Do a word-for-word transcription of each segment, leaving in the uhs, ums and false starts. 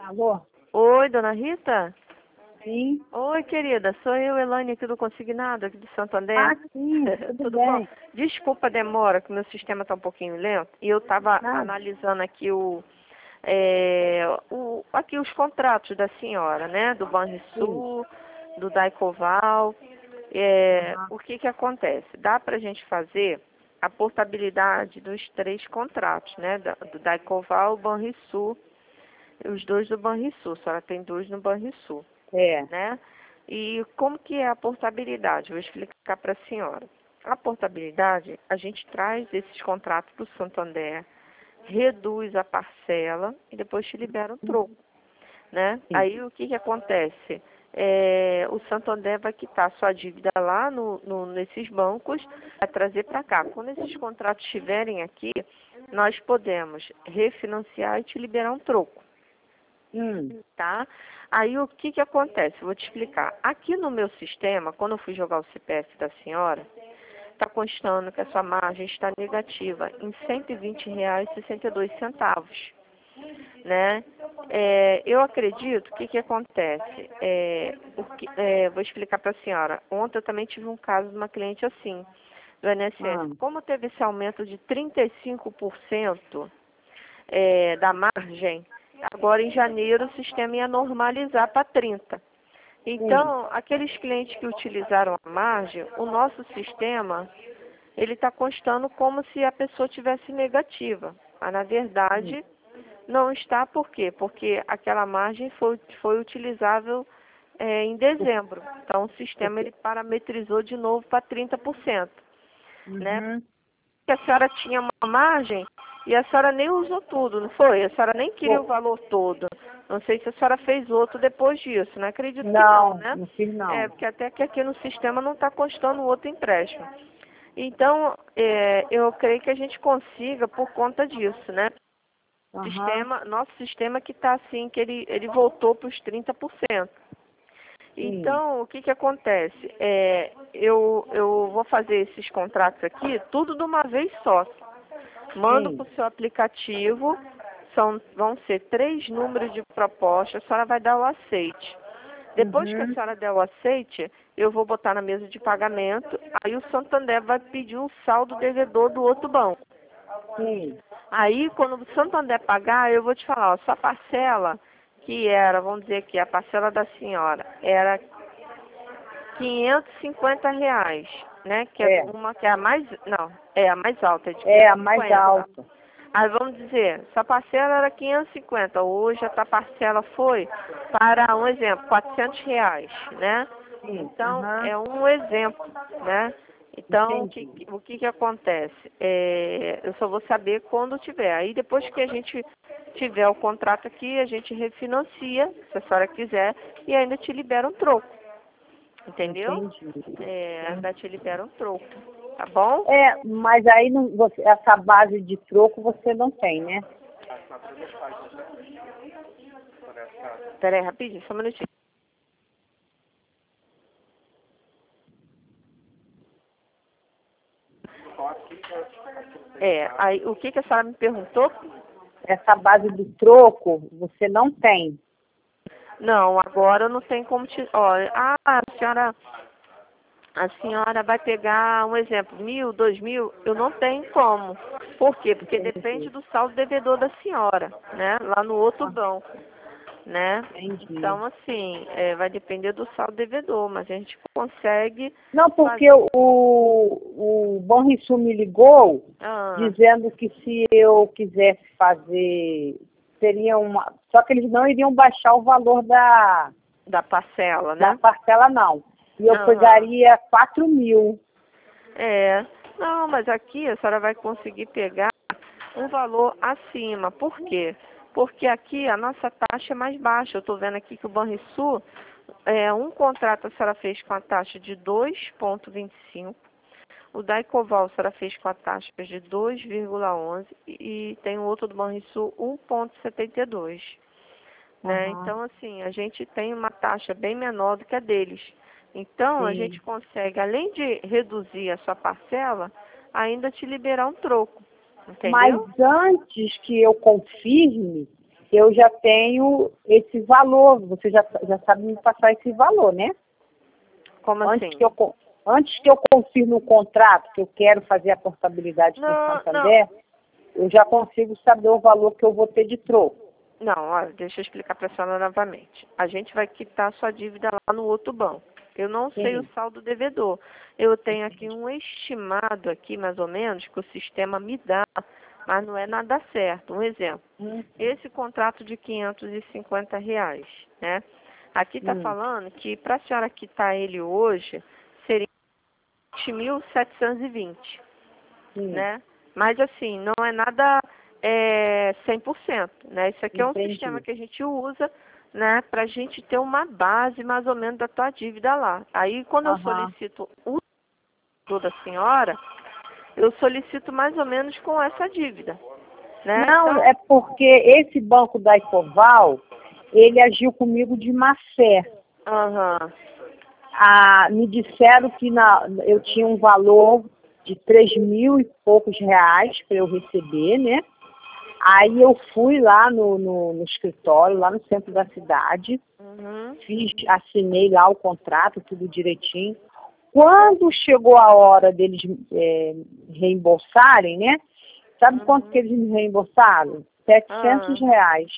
Alô? Oi, dona Rita? Sim. Oi, querida, sou eu, Elaine, aqui do Consignado, aqui do Santo André. Ah, sim, tudo, Tudo bem. bom? Desculpa a demora, que meu sistema está um pouquinho lento. E eu estava Nada. analisando aqui o, é, o, aqui os contratos da senhora, né? Do Banrisul, do Daicoval. É, Aham. o que que acontece? Dá para a gente fazer a portabilidade dos três contratos, né? Da- Do Daicoval, Banrisul, os dois do Banrisul. A senhora tem dois no Banrisul, É. né? E como que é a portabilidade? Vou explicar para a senhora. A portabilidade, a gente traz esses contratos para o Santander, reduz a parcela e depois te libera um troco, né? Sim. Aí o que que acontece? É, o Santander vai quitar sua dívida lá no, no- nesses bancos, vai trazer para cá. Quando esses contratos estiverem aqui, nós podemos refinanciar e te liberar um troco. Hum. Tá? Aí o que que acontece? Vou te explicar. Aqui no meu sistema, quando eu fui jogar o C P F da senhora, está constando que a sua margem está negativa em cento e vinte reais e sessenta e dois centavos, né? É, eu acredito, o que que acontece? É, o que- é, vou explicar para a senhora. Ontem eu também tive um caso de uma cliente assim, do I N S S. Ah. Como teve esse aumento de trinta e cinco por cento é, da margem, agora em janeiro o sistema ia normalizar para trinta. Sim. Então, aqueles clientes que utilizaram a margem, o nosso sistema, ele está constando como se a pessoa tivesse negativa. Mas, na verdade, não está. Por quê? Porque aquela margem foi, foi utilizável é, em dezembro. Então, o sistema ele parametrizou de novo para trinta por cento, né? Uhum. Que a senhora tinha uma margem e a senhora nem usou tudo, não foi? A senhora nem queria o Pô, valor todo. Não sei se a senhora fez outro depois disso, não acredito que não, Não, né? não fiz É, não. porque até que aqui no sistema não está constando outro empréstimo. Então, é, eu creio que a gente consiga por conta disso, né? Aham. Sistema, nosso sistema que está assim, que ele, ele voltou para os trinta por cento. Sim. Então, o que que acontece? É, eu, eu vou fazer esses contratos aqui, tudo de uma vez só. Mando Sim. para o seu aplicativo, são, vão ser três números de proposta, a senhora vai dar o aceite. Depois que a Uhum. senhora der o aceite, eu vou botar na mesa de pagamento, aí o Santander vai pedir um saldo devedor do outro banco. Sim. Aí, quando o Santander pagar, eu vou te falar, ó, sua parcela, que era, vamos dizer aqui, a parcela da senhora, era quinhentos e cinquenta reais, né? Que é É. uma que é a mais, não, é a mais alta, é de É a quinhentos e mais cinquenta. alta. Aí vamos dizer, sua parcela era quinhentos e cinquenta, hoje a tua parcela foi para, um exemplo, quatrocentos reais, né? Sim. Então, Aham. é um exemplo, né? Então, o que, Entendi. o que que acontece? É, eu só vou saber quando tiver. Aí, depois que a gente tiver o contrato aqui, a gente refinancia, se a senhora quiser, e ainda te libera um troco, entendeu? Entendi. É, ainda te libera um troco, tá bom? É, mas aí não, você, essa base de troco você não tem, né? Pera aí, rapidinho, só um minutinho. É, aí, o que que a senhora me perguntou? Essa base do troco você não tem. Não, agora não tem como te... Olha, ah, a senhora... A senhora vai pegar um exemplo, mil, dois mil, eu não tenho como. Por quê? Porque depende Entendi. do saldo devedor da senhora, né? Lá no outro Ah, banco, né? entendi. Então, assim, é, vai depender do saldo devedor, mas a gente consegue Não, fazer. porque o, o Banrisul me ligou Ah, dizendo que se eu quisesse fazer, seria uma. Só que eles não iriam baixar o valor da, da parcela, da né? parcela, não. E eu Aham. pegaria quatro mil. É. Não, mas aqui a senhora vai conseguir pegar um valor acima. Por quê? Porque aqui a nossa taxa é mais baixa. Eu estou vendo aqui que o Banrisul, é, um contrato a senhora fez com a taxa de dois vírgula vinte e cinco, o Daicoval a senhora fez com a taxa de dois vírgula onze e tem o outro do Banrisul um vírgula setenta e dois. Né? Aham, Então, assim, a gente tem uma taxa bem menor do que a deles. Então, a sim. gente consegue, além de reduzir a sua parcela, ainda te liberar um troco. Mas Entendeu? antes que eu confirme, eu já tenho esse valor, você já, já sabe me passar esse valor, né? Como Antes assim? que eu, co- antes que eu confirme o contrato, que eu quero fazer a portabilidade com o Não, Santander, eu já consigo saber o valor que eu vou ter de troco. Não, olha, deixa eu explicar para a senhora novamente. A gente vai quitar sua dívida lá no outro banco. Eu não sei o Sim. saldo devedor. Eu tenho aqui um estimado aqui, mais ou menos, que o sistema me dá, mas não é nada certo. Um exemplo. Hum, Esse contrato de quinhentos e cinquenta reais, né? Aqui está hum, falando que para a senhora quitar ele hoje, seria vinte mil setecentos e vinte, sim, né? Mas assim, não é nada é, cem por cento, né? Isso aqui é um sistema entendi. que a gente usa, né, para a gente ter uma base mais ou menos da tua dívida lá. Aí quando eu Aham. solicito o valor da senhora, eu solicito mais ou menos com essa dívida, né? Não, Então, é porque esse banco da Ecoval, ele agiu comigo de má fé. aham, Ah, me disseram que na, eu tinha um valor de três mil e poucos reais para eu receber, né? Aí eu fui lá no, no, no escritório, lá no centro da cidade, uhum, fiz, assinei lá o contrato, tudo direitinho. Quando chegou a hora deles é, reembolsarem, né? Sabe quanto que uhum, eles me reembolsaram? Setecentos ah. reais.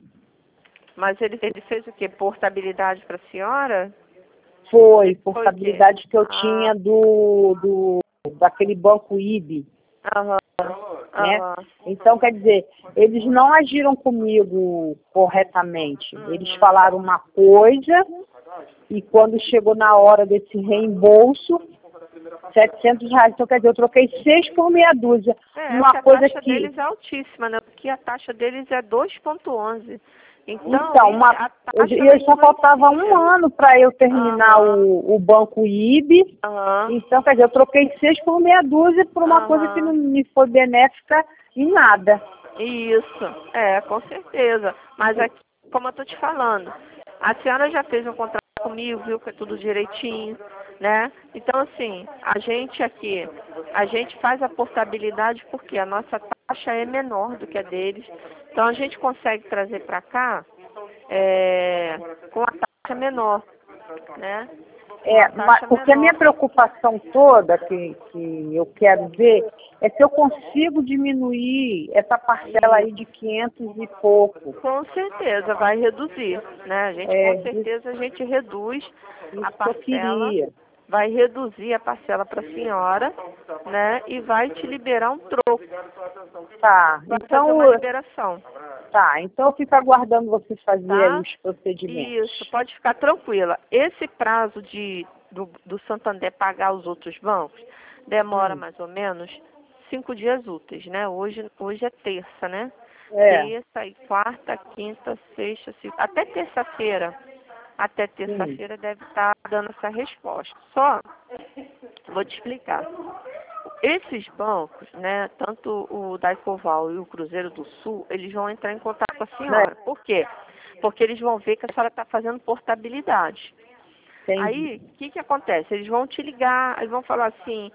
Mas ele, ele fez o quê? Portabilidade para a senhora? Foi, Ele foi o quê? portabilidade que eu Ah, tinha do, do daquele banco I B, aham, né? aham, Então, quer dizer, eles não agiram comigo corretamente. Eles uhum. falaram uma coisa e quando chegou na hora desse reembolso, setecentos reais. Então, quer dizer, eu troquei seis por meia dúzia. É, Uma porque a coisa taxa que... deles é altíssima, né? Porque a taxa deles é dois vírgula onze. Então, Então, isso, uma, a eu, taxa ela eu só faltava um influencia. ano para eu terminar Aham, o, o banco I B. aham, Então, quer dizer, eu troquei seis por meia dúzia por uma coisa que não aham. me foi benéfica em nada. Isso, é, com certeza. Mas aqui, como eu tô te falando, a senhora já fez um contrato comigo, viu que é tudo direitinho, né? Então, assim, a gente aqui, a gente faz a portabilidade porque a nossa taxa é menor do que a deles. Então, a gente consegue trazer para cá é, com a taxa menor, né? Com a É, ma- taxa porque a minha menor. preocupação toda que, que eu quero ver é se eu consigo diminuir essa parcela E aí de quinhentos e pouco. com certeza vai reduzir, né? A gente com É, isso, certeza a gente reduz a isso que eu parcela, queria. vai reduzir a parcela para a senhora, né? E vai te liberar um troco, Tá, vai fazer então, uma liberação, tá, então eu fico aguardando vocês fazerem aí tá? os procedimentos. Isso, pode ficar tranquila. Esse prazo de do, do Santander pagar os outros bancos demora Hum, mais ou menos cinco dias úteis, né? Hoje, hoje é terça, né? é, Terça e quarta, quinta, sexta, segunda, até terça-feira. Até sim, terça-feira deve estar dando essa resposta. Só, vou te explicar. Esses bancos, né, tanto o Daicoval e o Cruzeiro do Sul, eles vão entrar em contato com a né? senhora. Por quê? Porque eles vão ver que a senhora está fazendo portabilidade. Entendi. Aí, o que que acontece? Eles vão te ligar, eles vão falar assim,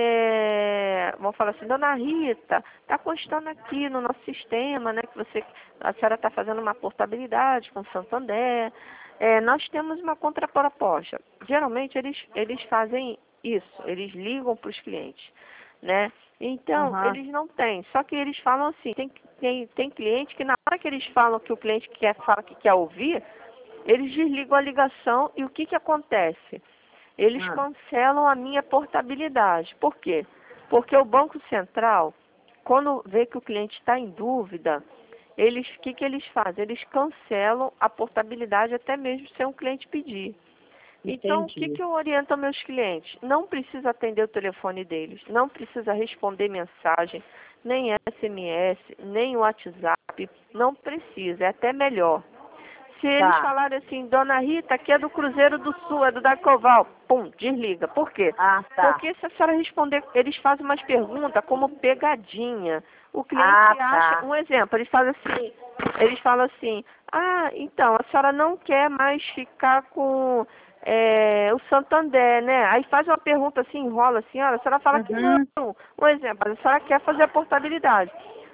é, vão falar assim, dona Rita, está constando aqui no nosso sistema, né, que você, a senhora está fazendo uma portabilidade com o Santander, é, nós temos uma contraproposta. Geralmente eles, eles fazem isso, eles ligam para os clientes, né? Então, Aham, eles não têm, só que eles falam assim, tem, tem, tem cliente que na hora que eles falam que o cliente quer, fala que quer ouvir, eles desligam a ligação e o que que acontece? Eles ah, cancelam a minha portabilidade. Por quê? Porque o Banco Central, quando vê que o cliente está em dúvida, eles, o que que eles fazem? Eles cancelam a portabilidade até mesmo sem o cliente pedir. Então, o que entendi. que eu oriento aos meus clientes? Não precisa atender o telefone deles, não precisa responder mensagem, nem S M S, nem WhatsApp, não precisa, é até melhor. Se eles Tá, falarem assim, dona Rita, aqui é do Cruzeiro do Sul, é do Dacoval, pum, desliga. Por quê? ah, tá, Porque se a senhora responder, eles fazem umas perguntas como pegadinha. O ah, cliente acha, tá. um exemplo, eles fazem assim, eles falam assim, ah, então, a senhora não quer mais ficar com é, o Santander, né? Aí faz uma pergunta assim, enrola assim, olha, a senhora fala que não. Uhum, Um exemplo, a senhora quer fazer a portabilidade.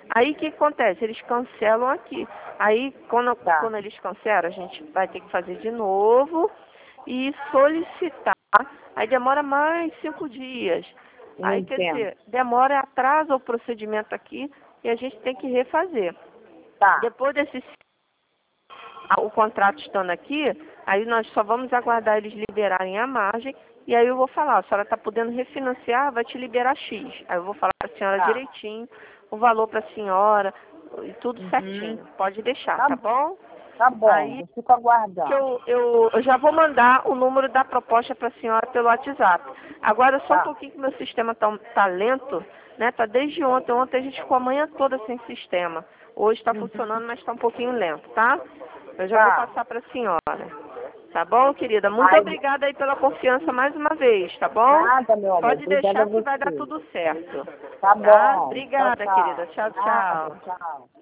Aí o que acontece? Eles cancelam aqui. Aí quando, Tá. quando eles cancelam, a gente vai ter que fazer de novo e solicitar. Aí demora mais cinco dias. Não Aí quer entendo. dizer, demora, atrasa o procedimento aqui e a gente tem que refazer. Tá. Depois desse o contrato estando aqui, aí nós só vamos aguardar eles liberarem a margem e aí eu vou falar, a senhora está podendo refinanciar, vai te liberar X. Aí eu vou falar para a senhora Tá. direitinho, o valor para a senhora, e tudo Uhum. certinho. Pode deixar, Tá, tá bom? tá bom, Aí eu fico aguardando. que eu, eu, eu já vou mandar o número da proposta para a senhora pelo WhatsApp. Agora só um Tá. pouquinho que meu sistema tá, tá lento, né? Tá desde ontem. Ontem a gente ficou a manhã toda sem sistema. Hoje está Uhum. funcionando, mas está um pouquinho lento, tá? Eu já Tá. vou passar para a senhora. Tá bom, querida? Muito Ai, obrigada aí pela confiança mais uma vez, tá bom? nada, meu amor. Pode Obrigada a deixar que vai dar você. tudo certo. Tá Tá? bom. Obrigada, Tchau, tchau. querida. Tchau, Nada, tchau. tchau.